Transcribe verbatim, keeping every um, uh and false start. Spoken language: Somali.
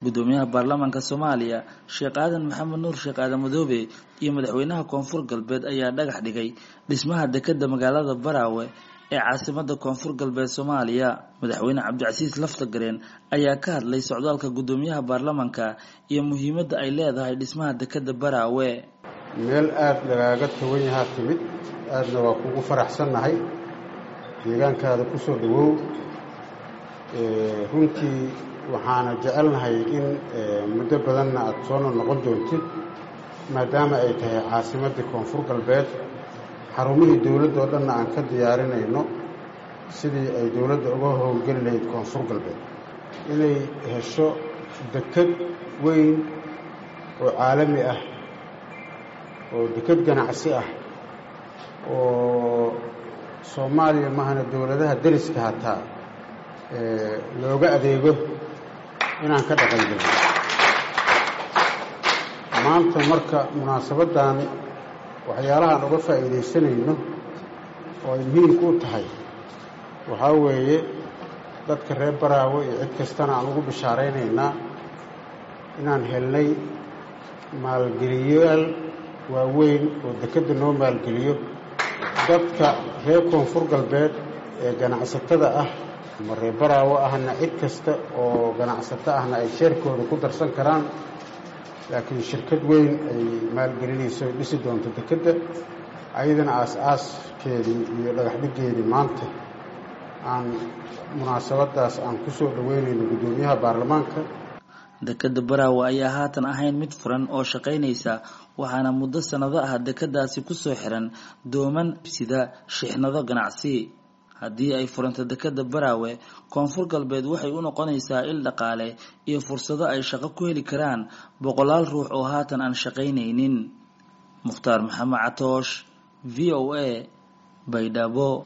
gudoomiyaha baarlamaanka Soomaaliya Sheekh Aadan Maxamed Nuur Sheekh Aadan Madoobe iyo madaxweynaha Koonfur Galbeed ayaa dhagax dhigay dhismaha dekedda magaalada Baraawe ee caasimadda Koonfur Galbeed Soomaaliya. Madaxweyne Cabdicasiis Laftagareen ayaa ka hadlay socdaalka gudoomiyaha baarlamaanka iyo muhiimadda ay leedahay dhismaha dekedda Baraawe. meel aad lagaaga tagan yahay timid aadna waa kugu faraxsanahay deegaankaada ku soo dhawow ee runtii waxaana jecelnahay in muddo badan aad soo noqon doontid maadaama ay tahay caasimadda Koonfur Galbeed xarumihii dawladda oo dhan aan ka diyaarinayno sidii ay dawladda uga howlgali lahayd Koonfur Galbeed inay hesho deked weyn oo caalami ah oo deked ganacsi ah oo Soomaaliya mahana dawladaha dariska hataa ee looga adeego inaan ka dhaqangelno. maanta marka munaasabadan waxyaalaha aan uga faa'iideysanayno oo ay muhiim ku tahay waxaa weeye dadka reer Baraawe iyo cid kastana aan ugu bishaaraynaynaa inaan helnay maalgeliyayaal waaweyn oo dekedda noo maalgeliyo dadka reer Koonfur Galbeed ee ganacsatada ah ama reer Baraawe ahna cid kasta oo ganacsato ahna ay sheerkooda ku darsan karaan laakiin shirkad weyn ay maalgelinayso dhisi doonto dekedda ayadana aas-aaskeedii iyo dhagaxdhigeedii maanta aan munaasabadaas aan ku soo dhaweynayno gudoomiyaha baarlamaanka. dekedda Baraawe ayaa haatan ahayn mid furan oo shaqaynaysa waxaana muddo sanado ah dekeddaasi ku soo xiran dooman sida shixnado ganacsi. haddii ay furanto dekedda Baraawe Koonfur Galbeed waxay u noqonaysaa il dhaqaale iyo fursado ay shaqo ku heli karaan boqolaal ruux oo haatan aan shaqaynaynin. Mukhtaar Maxamed Catoosh, V O A, Baydhabo.